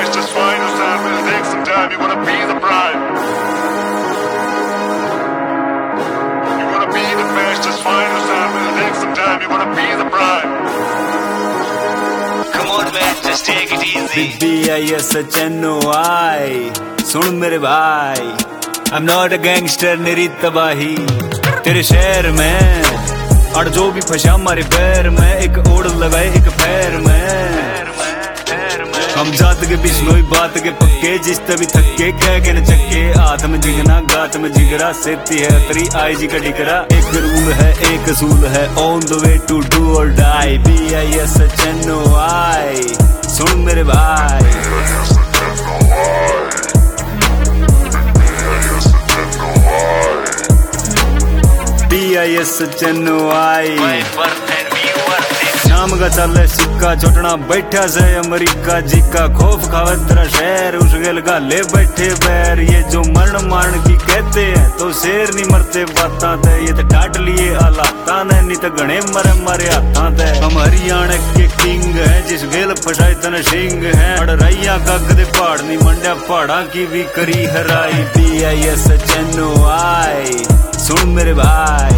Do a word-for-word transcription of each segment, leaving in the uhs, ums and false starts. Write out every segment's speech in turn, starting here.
best, just find yourself. It'll take some time. You wanna be the prime. You wanna be the best, just find yourself. It'll take some time. You wanna be the prime. Come on man, just take it easy. B I S H N O I सुन मेरे भाई, I'm not a gangster मेरी तबाही तेरे शहर में, और जो भी फंसा मारे पैर में, एक ओढ़ लगाए एक पैर में। हम जात के बिश्नोई बात के पक्के, जिस तभी थक्के कह के न चक्के, हाथ में जिगना गात में जिगरा, सेती है तेरी आई जी का डिकरा। एक रूल है एक असूल है, on the way to do or die. B I S H N O I सुन मेरे भाई। B I S H N O I नाम का चल सिक्का, छोटना बैठा से अमेरिका जी का, खौफ खावे तेरा शहर, उस गेल गाले बैठे बैर। ये जो मरण मारण की कहते हैं, तो शेर नहीं मरते बातां ते, ये तो डांट लिए हालातां ने, नहीं तो गणे मरे मारे हाथां ते। हम हरियाणा के किंग हैं, जिस गेल फसाए तन सिंह हैं, अड़ रैया का कदे पहाड़ नहीं मंडा, पहाड़ा की भी करी हराई। B I S H N O I सुन मेरे भाई।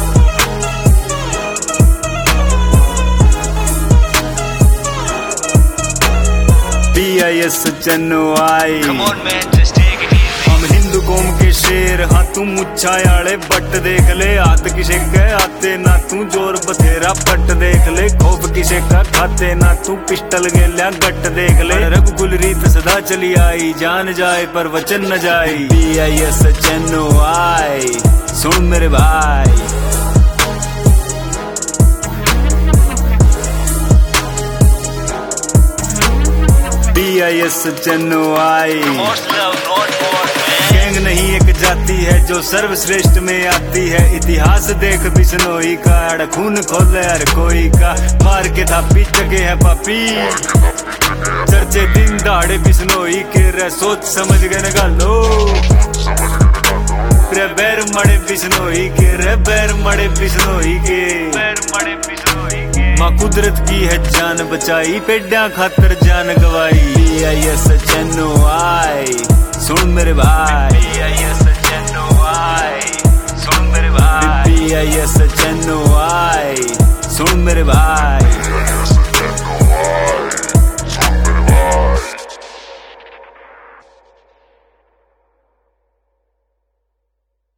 B I S H N O I Come on man, just take it easy. हम हिंदू कौम के शेर, हाँ तू मुच्छा आले बट देख ले, हाथ किसे गए आते ना तू, जोर बथेरा पट देख ले, खौफ किसे का खाते ना तू, पिस्टल गेल्या गट देख ले। रघुकुल रीत सदा चली आई, जान जाए पर वचन न जाई। B I S H N O I सुन मेरे भाई। B I S H N O I Most love, not war man. Gang नहीं एक जाति है, जो सर्वश्रेष्ठ में आती है। इतिहास देख बिश्नोई का, अड़ खून खोले हर कोई का, मार के थापी चगे है पापी, चर्चे दिन दहाड़े बिश्नोई के रे, सोच समझ गए न गालो रे, बैर मड़े बिश्नोई के रे, बैर मड़े बिश्नोई के, बैर मड़े बिश्नोई के। माँ कुदरत की है जान बचाई, पेड्या खातर जान गवाई। B I S H N O I सुन मेरे भाई।